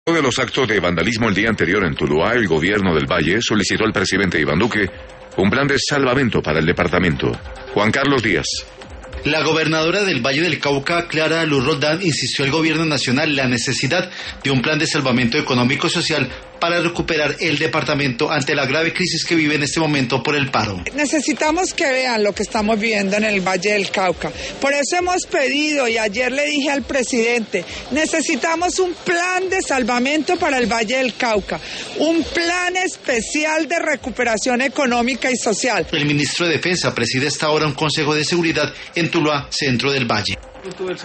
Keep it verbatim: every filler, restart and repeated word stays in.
De los actos de vandalismo el día anterior en Tuluá, el gobierno del Valle solicitó al presidente Iván Duque un plan de salvamento para el departamento. Juan Carlos Díaz. La gobernadora del Valle del Cauca, Clara Luz Roldán, insistió al gobierno nacional la necesidad de un plan de salvamento económico y social para recuperar el departamento ante la grave crisis que vive en este momento por el paro. Necesitamos que vean lo que estamos viviendo en el Valle del Cauca. Por eso hemos pedido, y ayer le dije al presidente, necesitamos un plan de salvamento para el Valle del Cauca, un plan especial de recuperación económica y social. El ministro de Defensa preside hasta ahora un consejo de seguridad en Tuluá, centro del Valle.